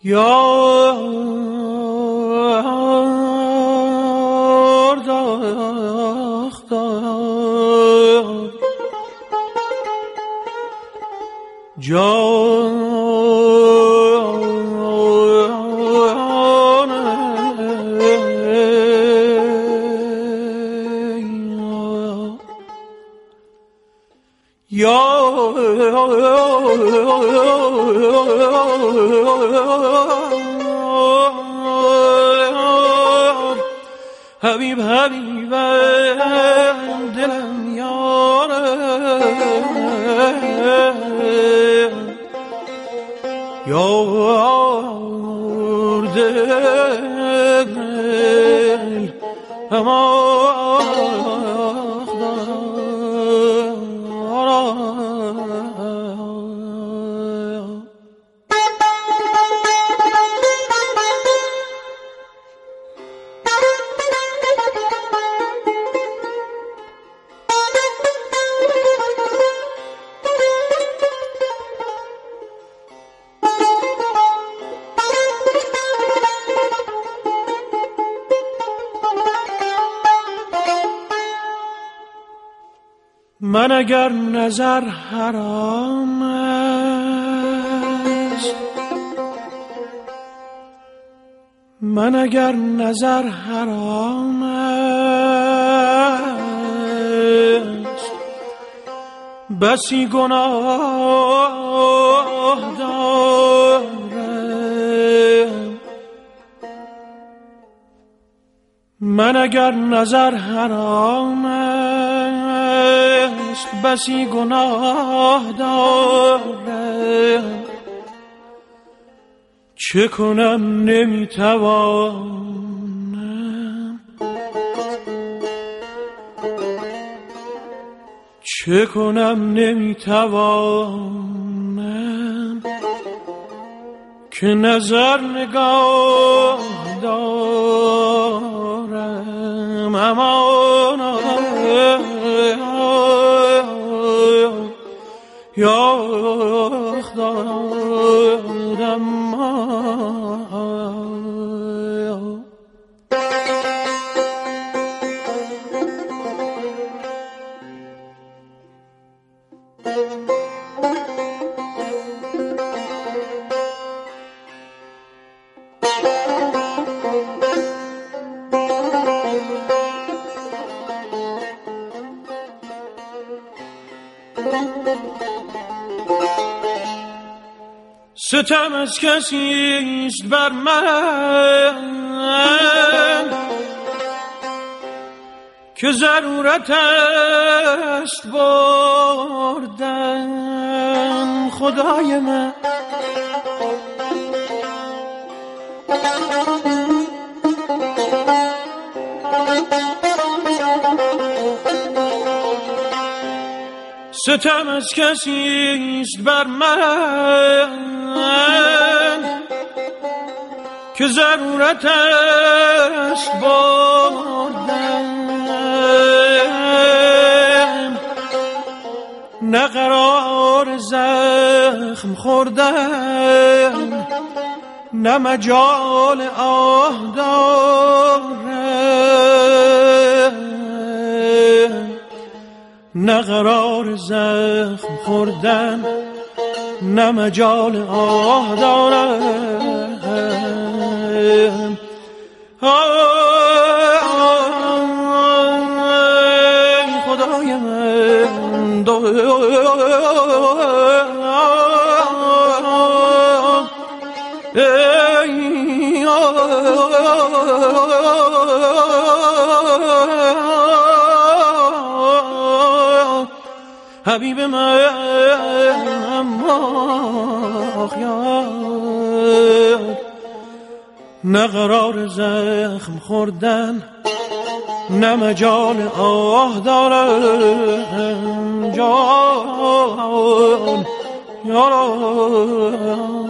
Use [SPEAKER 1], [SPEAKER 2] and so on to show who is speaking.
[SPEAKER 1] یار داختار جان حبیب حبیب دلم یاره یار دل من اگر نظر حرام است، من اگر نظر حرام است، بسی گناه دارم. من اگر نظر حرام است، بسی گناه دارم. چه کنم نمیتوانم، چه کنم نمیتوانم که نظر نگاه دارم. امان یا خدایم ستم از کسیست بر من که ضرورت است بردن. خدای من ستم از کسیست بر من که ضرورت است بردن. نه قرار زخم خوردن، نه مجال آه دارم. نه قرار زخم خوردن، نه مجال آه دارم. خدای من حبیب من آخیار. نه قرار زخم خوردن، نه مجال آه دارم. جان یارم